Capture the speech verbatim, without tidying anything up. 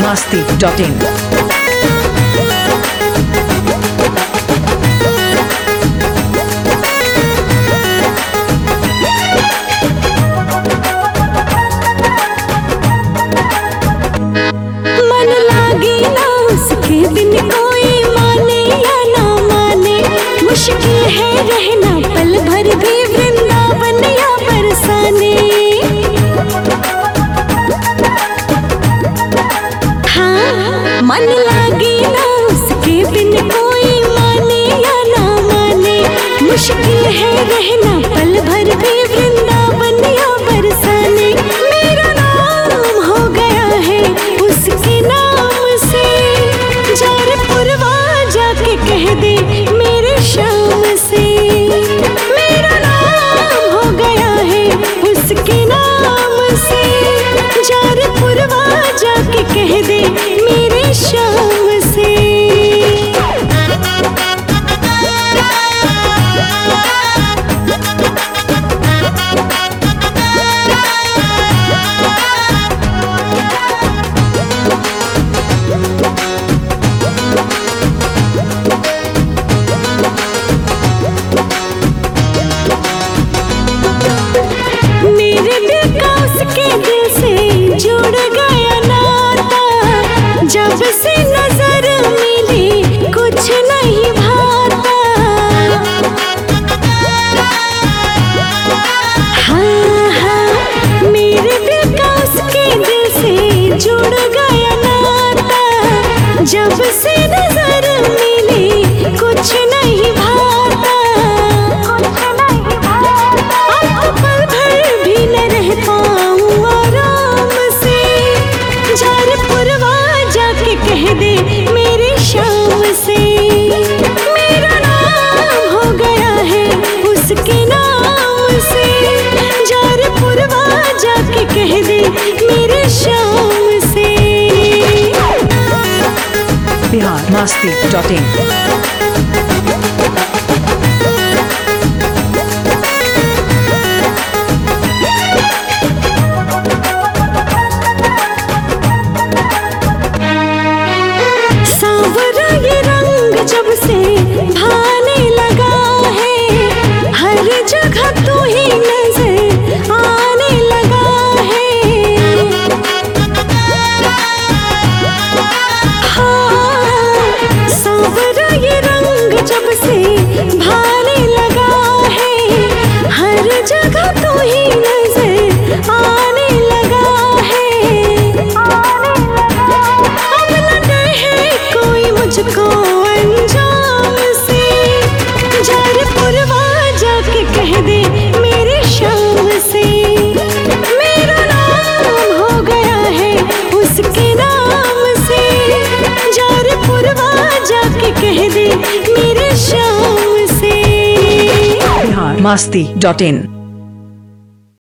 masti dot in. मन लागे ना उसके बिन कोई माने या ना माने, मुश्किल है रहना पल भर भी वृंदावन या बरसाने। हाँ, मन लागे ना उसके बिन कोई माने या ना माने, मुश्किल है रहना पल भर भी वृंदावन या बरसाने। मेरा नाम हो गया है उसके नाम से, जार पुरवा जाके कह दे मेरे शाम से। मेरा नाम हो गया है उसके नाम से, जार पुरवा जाके कह दे मेरे शाम से। मेरे दिल का उसके दिल से जुड़ गया नाता, जब से नजर मिली कुछ नहीं भाता। हाँ हाँ, मेरे दिल का उसके दिल से जुड़ गया नाता, जब से नजर मिली कुछ नहीं भाता। अब पल भर भी न रह पाऊं आराम से, जार पुरवा जाके कह दे मेरे शाम से। मेरा नाम हो गया है उसके नाम से, जार पुरवा जाके कह दे मेरे शाम से। Bihar masti dot in. सांवरा ये रंग जब से भाने लगा है, हर जगह तू ही नजर आने लगा है। हाँ, सांवरा ये रंग जब से भाने लगा है, हर जगह तू ही नजर आने लगा है। अब न डर है कोई मुझको अंजाम से, जार पुरवा जाके कह दे मेरे शाम से। मेरा नाम हो गया है उसके नाम से, जार पुरवा जाके कह दे मेरे शाम से। Bihar masti dot in.